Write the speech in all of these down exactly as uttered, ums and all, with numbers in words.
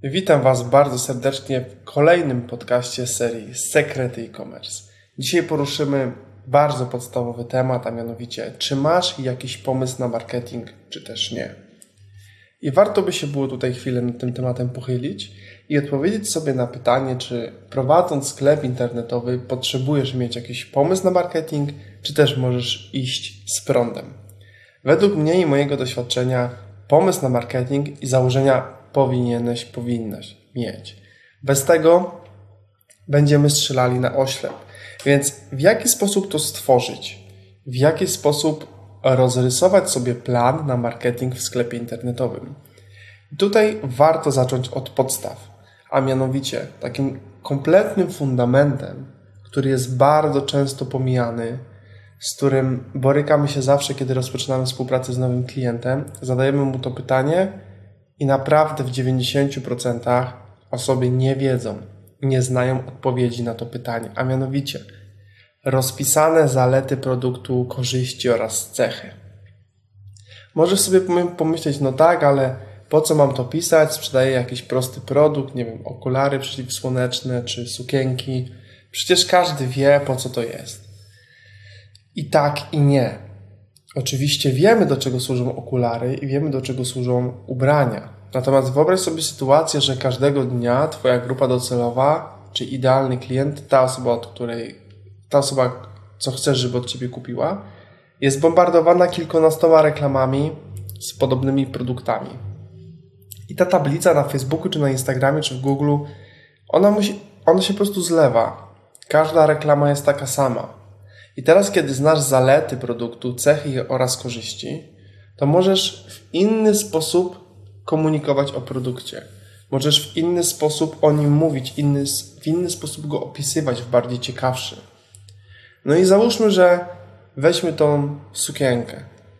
Witam Was bardzo serdecznie w kolejnym podcaście serii Sekrety e-commerce. Dzisiaj poruszymy bardzo podstawowy temat, a mianowicie, czy masz jakiś pomysł na marketing, czy też nie. I warto by się było tutaj chwilę nad tym tematem pochylić i odpowiedzieć sobie na pytanie, czy prowadząc sklep internetowy potrzebujesz mieć jakiś pomysł na marketing, czy też możesz iść z prądem. Według mnie i mojego doświadczenia pomysł na marketing i założenia powinieneś, powinnaś mieć. Bez tego będziemy strzelali na oślep. Więc w jaki sposób to stworzyć? W jaki sposób rozrysować sobie plan na marketing w sklepie internetowym? I tutaj warto zacząć od podstaw, a mianowicie takim kompletnym fundamentem, który jest bardzo często pomijany, z którym borykamy się zawsze, kiedy rozpoczynamy współpracę z nowym klientem, zadajemy mu to pytanie i naprawdę w dziewięćdziesięciu procentach osoby nie wiedzą, nie znają odpowiedzi na to pytanie, a mianowicie rozpisane zalety produktu, korzyści oraz cechy. Możesz sobie pomyśleć, no tak, ale po co mam to pisać? Sprzedaję jakiś prosty produkt, nie wiem, okulary przeciwsłoneczne czy sukienki. Przecież każdy wie, po co to jest. I tak, i nie. Oczywiście wiemy, do czego służą okulary i wiemy, do czego służą ubrania. Natomiast wyobraź sobie sytuację, że każdego dnia Twoja grupa docelowa, czy idealny klient, ta osoba, od której, ta osoba, co chcesz, żeby od Ciebie kupiła, jest bombardowana kilkunastoma reklamami z podobnymi produktami. I ta tablica na Facebooku, czy na Instagramie, czy w Google, ona, musi, ona się po prostu zlewa. Każda reklama jest taka sama. I teraz, kiedy znasz zalety produktu, cechy oraz korzyści, to możesz w inny sposób komunikować o produkcie. Możesz w inny sposób o nim mówić, inny, w inny sposób go opisywać, w bardziej ciekawszy. No i załóżmy, że weźmy tą sukienkę.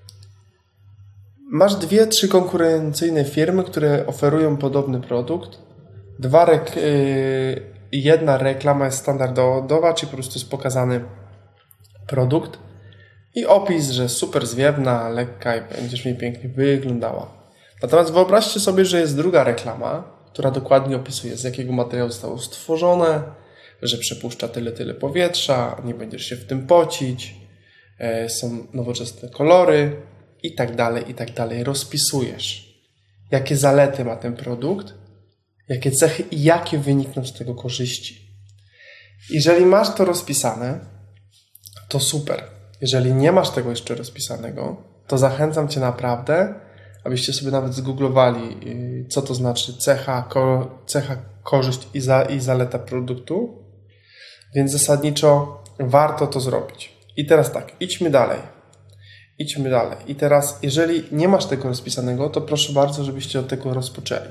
Masz dwie, trzy konkurencyjne firmy, które oferują podobny produkt. Dwa rek- yy, jedna reklama jest standardowa, czyli po prostu jest pokazany produkt i opis, że super zwiewna, lekka i będziesz mi pięknie wyglądała. Natomiast wyobraźcie sobie, że jest druga reklama, która dokładnie opisuje, z jakiego materiału zostało stworzone, że przepuszcza tyle, tyle powietrza, nie będziesz się w tym pocić, są nowoczesne kolory i tak dalej, i tak dalej. Rozpisujesz, jakie zalety ma ten produkt, jakie cechy i jakie wynikną z tego korzyści. Jeżeli masz to rozpisane, to super. Jeżeli nie masz tego jeszcze rozpisanego, to zachęcam Cię naprawdę, abyście sobie nawet zgooglowali, co to znaczy cecha, ko, cecha korzyść i, za, i zaleta produktu. Więc zasadniczo warto to zrobić. I teraz tak, idźmy dalej. Idźmy dalej. I teraz, jeżeli nie masz tego rozpisanego, to proszę bardzo, żebyście od tego rozpoczęli.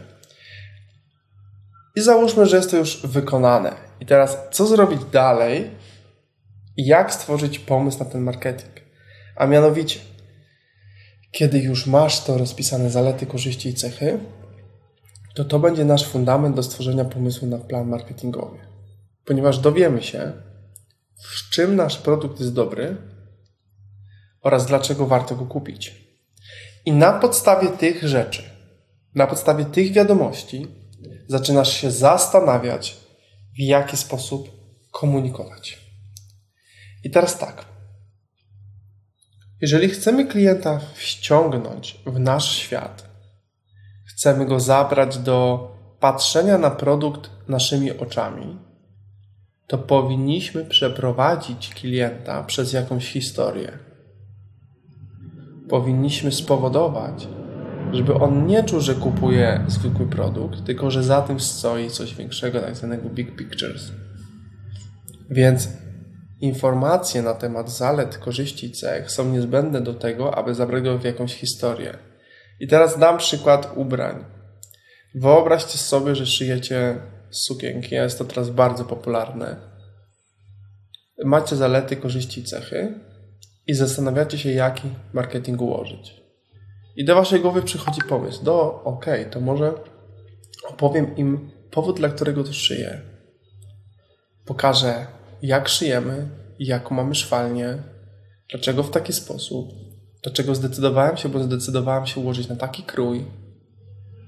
I załóżmy, że jest to już wykonane. I teraz, co zrobić dalej? I jak stworzyć pomysł na ten marketing? A mianowicie, kiedy już masz to rozpisane zalety, korzyści i cechy, to to będzie nasz fundament do stworzenia pomysłu na plan marketingowy. Ponieważ dowiemy się, w czym nasz produkt jest dobry oraz dlaczego warto go kupić. I na podstawie tych rzeczy, na podstawie tych wiadomości zaczynasz się zastanawiać, w jaki sposób komunikować. I teraz tak. Jeżeli chcemy klienta wciągnąć w nasz świat, chcemy go zabrać do patrzenia na produkt naszymi oczami, to powinniśmy przeprowadzić klienta przez jakąś historię. Powinniśmy spowodować, żeby on nie czuł, że kupuje zwykły produkt, tylko że za tym stoi coś większego, tak zwanego big pictures. Więc informacje na temat zalet, korzyści i cech są niezbędne do tego, aby zabrać go w jakąś historię. I teraz dam przykład ubrań. Wyobraźcie sobie, że szyjecie sukienki, a jest to teraz bardzo popularne. Macie zalety, korzyści i cechy i zastanawiacie się, jaki marketing ułożyć. I do waszej głowy przychodzi pomysł, do okej, to może opowiem im powód, dla którego to szyję. Pokażę, jak szyjemy, jaką mamy szwalnię, dlaczego w taki sposób, dlaczego zdecydowałem się, bo zdecydowałem się ułożyć na taki krój,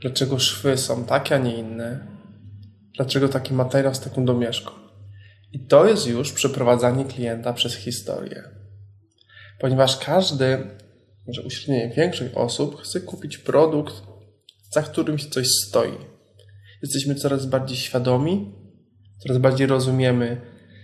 dlaczego szwy są takie, a nie inne, dlaczego taki materiał z taką domieszką. I to jest już przeprowadzanie klienta przez historię. Ponieważ każdy, może uśrednionie większość osób chce kupić produkt, za którym się coś stoi. Jesteśmy coraz bardziej świadomi, coraz bardziej rozumiemy,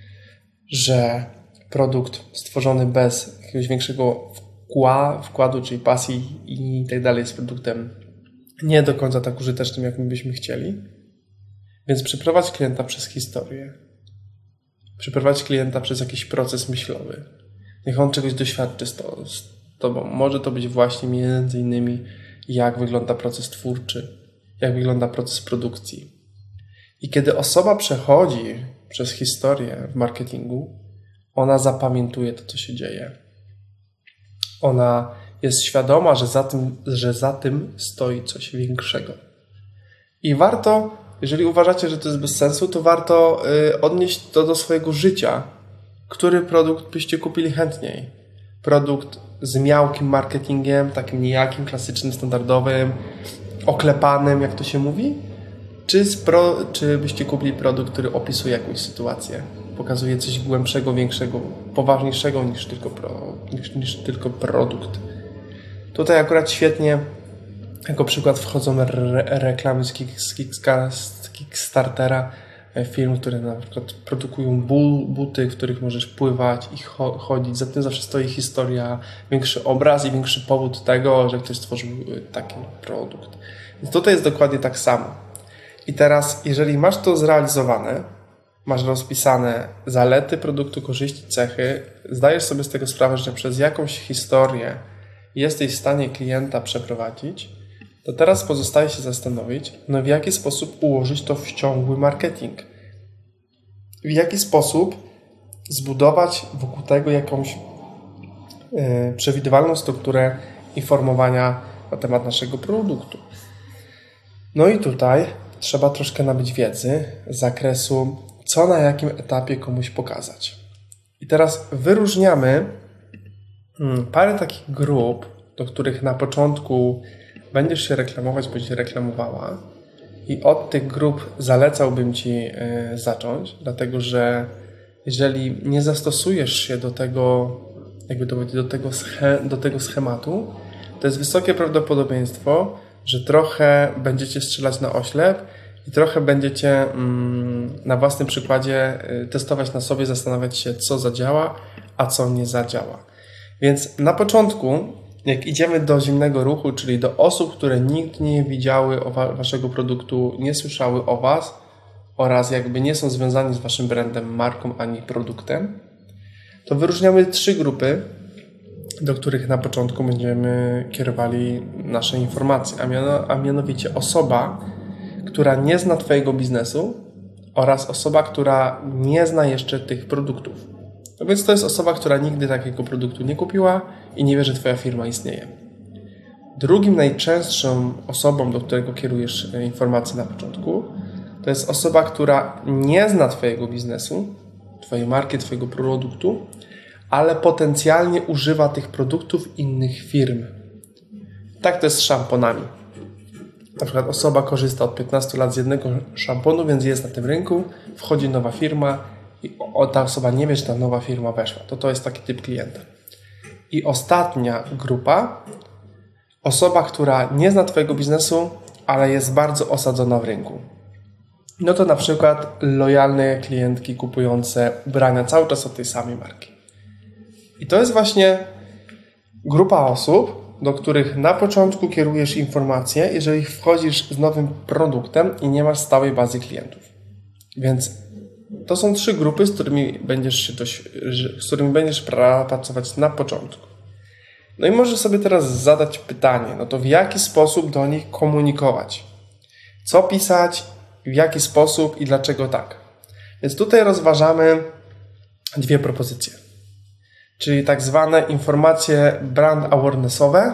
że produkt stworzony bez jakiegoś większego wkładu, czyli pasji i tak dalej jest produktem nie do końca tak użytecznym, jak my byśmy chcieli. Więc przeprowadź klienta przez historię. Przeprowadź klienta przez jakiś proces myślowy. Niech on czegoś doświadczy z, to, z tobą. Może to być właśnie między innymi jak wygląda proces twórczy, jak wygląda proces produkcji. I kiedy osoba przechodzi przez historię w marketingu, ona zapamiętuje to, co się dzieje. Ona jest świadoma, że za tym, że za tym stoi coś większego. I warto, jeżeli uważacie, że to jest bez sensu, to warto y, odnieść to do swojego życia. Który produkt byście kupili chętniej? Produkt z miałkim marketingiem, takim niejakim, klasycznym, standardowym, oklepanym, jak to się mówi? Czy, z pro, czy byście kupili produkt, który opisuje jakąś sytuację? Pokazuje coś głębszego, większego, poważniejszego niż tylko, pro, niż, niż tylko produkt. Tutaj akurat świetnie jako przykład wchodzą re, reklamy z, kick, z, kick, z Kickstartera, firm, które na przykład produkują buty, w których możesz pływać i chodzić. Za tym zawsze stoi historia, większy obraz i większy powód tego, że ktoś stworzył taki produkt. Więc tutaj jest dokładnie tak samo. I teraz, jeżeli masz to zrealizowane, masz rozpisane zalety produktu, korzyści, cechy, zdajesz sobie z tego sprawę, że przez jakąś historię jesteś w stanie klienta przeprowadzić, to teraz pozostaje się zastanowić, no w jaki sposób ułożyć to w ciągły marketing. W jaki sposób zbudować wokół tego jakąś yy, przewidywalną strukturę informowania na temat naszego produktu. No i tutaj trzeba troszkę nabyć wiedzy z zakresu, co na jakim etapie komuś pokazać. I teraz wyróżniamy hmm, parę takich grup, do których na początku będziesz się reklamować, bądź reklamowała. I od tych grup zalecałbym Ci y, zacząć, dlatego że jeżeli nie zastosujesz się do tego, jakby to powiedzieć, do tego, sche, do tego schematu, to jest wysokie prawdopodobieństwo, że trochę będziecie strzelać na oślep i trochę będziecie mm, na własnym przykładzie y, testować na sobie, zastanawiać się, co zadziała, a co nie zadziała. Więc na początku, jak idziemy do zimnego ruchu, czyli do osób, które nigdy nie widziały o wa- waszego produktu, nie słyszały o was oraz jakby nie są związani z waszym brandem, marką ani produktem, to wyróżniamy trzy grupy, do których na początku będziemy kierowali nasze informacje, a, miano, a mianowicie osoba, która nie zna twojego biznesu oraz osoba, która nie zna jeszcze tych produktów. No więc to jest osoba, która nigdy takiego produktu nie kupiła i nie wie, że twoja firma istnieje. Drugim najczęstszą osobą, do którego kierujesz informacje na początku, to jest osoba, która nie zna twojego biznesu, twojej marki, twojego produktu, ale potencjalnie używa tych produktów innych firm. Tak to jest z szamponami. Na przykład osoba korzysta od piętnastu lat z jednego szamponu, więc jest na tym rynku, wchodzi nowa firma i ta osoba nie wie, że ta nowa firma weszła. To to jest taki typ klienta. I ostatnia grupa, osoba, która nie zna twojego biznesu, ale jest bardzo osadzona w rynku. No to na przykład lojalne klientki kupujące ubrania cały czas od tej samej marki. I to jest właśnie grupa osób, do których na początku kierujesz informacje, jeżeli wchodzisz z nowym produktem i nie masz stałej bazy klientów. Więc to są trzy grupy, z którymi będziesz się dość, z którymi będziesz pracować na początku. No i możesz sobie teraz zadać pytanie, no to w jaki sposób do nich komunikować? Co pisać, w jaki sposób i dlaczego tak? Więc tutaj rozważamy dwie propozycje. Czyli tak zwane informacje brand awarenessowe,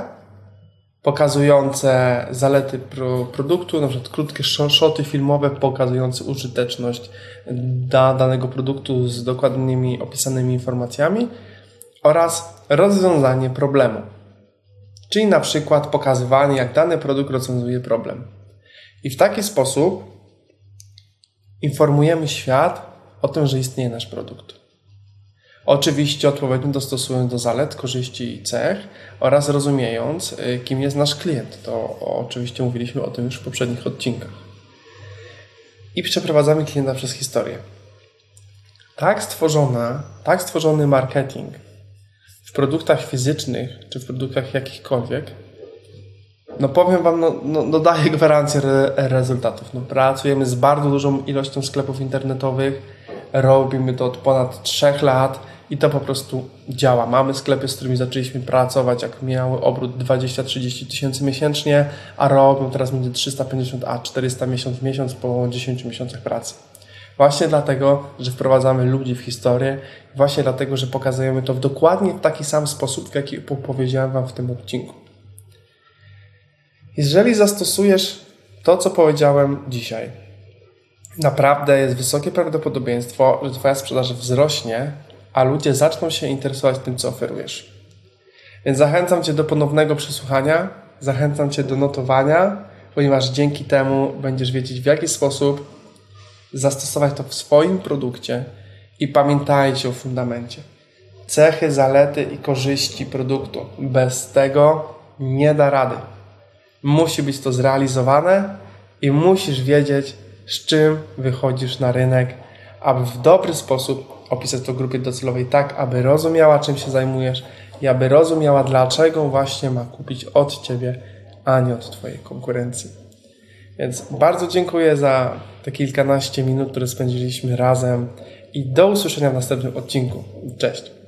pokazujące zalety pro, produktu, na przykład krótkie shoty filmowe pokazujące użyteczność da, danego produktu z dokładnymi opisanymi informacjami oraz rozwiązanie problemu. Czyli na przykład pokazywanie, jak dany produkt rozwiązuje problem. I w taki sposób informujemy świat o tym, że istnieje nasz produkt. Oczywiście odpowiednio dostosując do zalet, korzyści i cech oraz rozumiejąc, kim jest nasz klient. To oczywiście mówiliśmy o tym już w poprzednich odcinkach. I przeprowadzamy klienta przez historię. Tak stworzona, tak stworzony marketing w produktach fizycznych czy w produktach jakichkolwiek, no powiem Wam, no, no, no daje gwarancję re, rezultatów. No, pracujemy z bardzo dużą ilością sklepów internetowych, robimy to od ponad trzech lat i to po prostu działa. Mamy sklepy, z którymi zaczęliśmy pracować, jak miały obrót dwadzieścia do trzydziestu tysięcy miesięcznie, a robią teraz między trzysta pięćdziesiąt a czterysta miesiąc w miesiąc po dziesięciu miesiącach pracy. Właśnie dlatego, że wprowadzamy ludzi w historię, właśnie dlatego, że pokazujemy to w dokładnie w taki sam sposób, w jaki powiedziałem Wam w tym odcinku. Jeżeli zastosujesz to, co powiedziałem dzisiaj, naprawdę jest wysokie prawdopodobieństwo, że Twoja sprzedaż wzrośnie, a ludzie zaczną się interesować tym, co oferujesz. Więc zachęcam Cię do ponownego przesłuchania, zachęcam Cię do notowania, ponieważ dzięki temu będziesz wiedzieć, w jaki sposób zastosować to w swoim produkcie i pamiętajcie o fundamencie. Cechy, zalety i korzyści produktu. Bez tego nie da rady. Musi być to zrealizowane i musisz wiedzieć, z czym wychodzisz na rynek, aby w dobry sposób opisać to grupie docelowej tak, aby rozumiała, czym się zajmujesz i aby rozumiała, dlaczego właśnie ma kupić od Ciebie, a nie od Twojej konkurencji. Więc bardzo dziękuję za te kilkanaście minut, które spędziliśmy razem i do usłyszenia w następnym odcinku. Cześć!